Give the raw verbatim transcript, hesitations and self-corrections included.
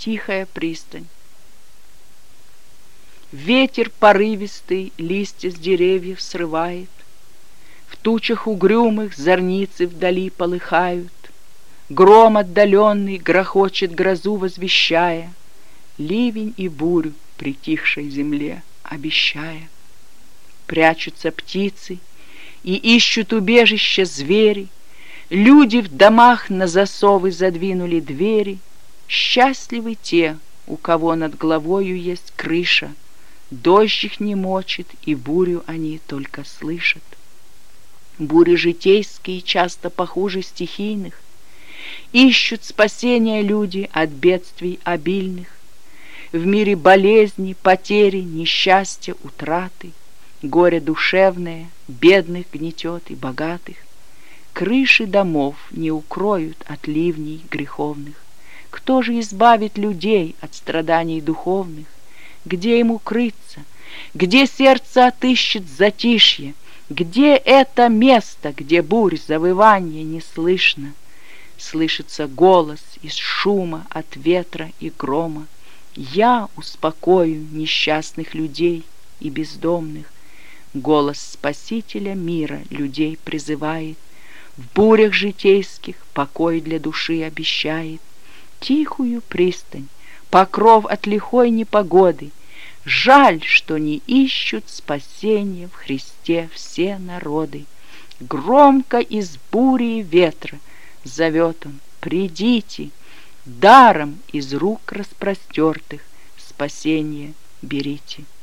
тихая пристань. Ветер порывистый листья с деревьев срывает, в тучах угрюмых зорницы вдали полыхают, гром отдаленный грохочет грозу возвещая, ливень и бурю притихшей земле обещая. Прячутся птицы и ищут убежища звери, люди в домах на засовы задвинули двери. Счастливы те, у кого над головою есть крыша, дождь их не мочит, и бурю они только слышат. Бури житейские часто похуже стихийных, ищут спасения люди от бедствий обильных. В мире болезни, потери, несчастья, утраты, горе душевное бедных гнетет и богатых. Крыши домов не укроют от ливней греховных. Кто же избавит людей от страданий духовных? Где им укрыться? Где сердце отыщет затишье? Где это место, где бурь завывания не слышно? Слышится голос из шума от ветра и грома. Я успокою несчастных людей и бездомных. Голос Спасителя мира людей призывает, в бурях житейских покой для души обещает. Тихую пристань, покров от лихой непогоды, жаль, что не ищут спасения в Христе все народы. Громко из бури и ветра зовет Он: придите, даром из рук распростертых спасение берите.